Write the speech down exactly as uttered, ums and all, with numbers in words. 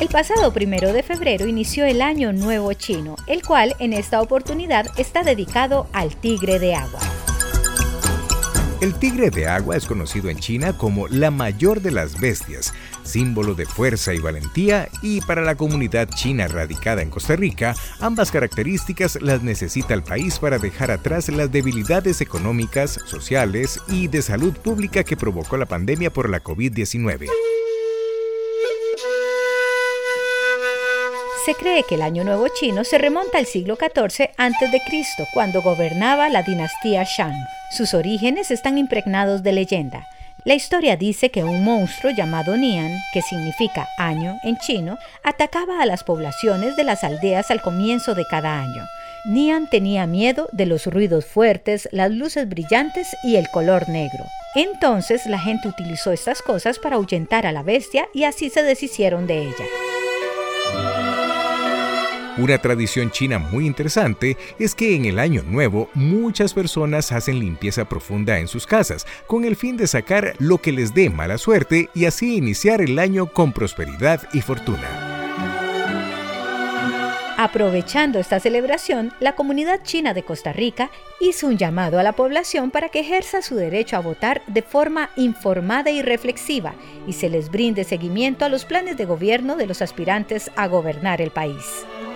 El pasado primero de febrero inició el Año Nuevo Chino, el cual en esta oportunidad está dedicado al tigre de agua. El tigre de agua es conocido en China como la mayor de las bestias, símbolo de fuerza y valentía, y para la comunidad china radicada en Costa Rica, ambas características las necesita el país para dejar atrás las debilidades económicas, sociales y de salud pública que provocó la pandemia por la COVID diecinueve. Se cree que el Año Nuevo Chino se remonta al siglo catorce antes de Cristo, cuando gobernaba la dinastía Shang. Sus orígenes están impregnados de leyenda. La historia dice que un monstruo llamado Nian, que significa año en chino, atacaba a las poblaciones de las aldeas al comienzo de cada año. Nian tenía miedo de los ruidos fuertes, las luces brillantes y el color negro. Entonces la gente utilizó estas cosas para ahuyentar a la bestia y así se deshicieron de ella. Una tradición china muy interesante es que en el Año Nuevo muchas personas hacen limpieza profunda en sus casas con el fin de sacar lo que les dé mala suerte y así iniciar el año con prosperidad y fortuna. Aprovechando esta celebración, la comunidad china de Costa Rica hizo un llamado a la población para que ejerza su derecho a votar de forma informada y reflexiva y se les brinde seguimiento a los planes de gobierno de los aspirantes a gobernar el país.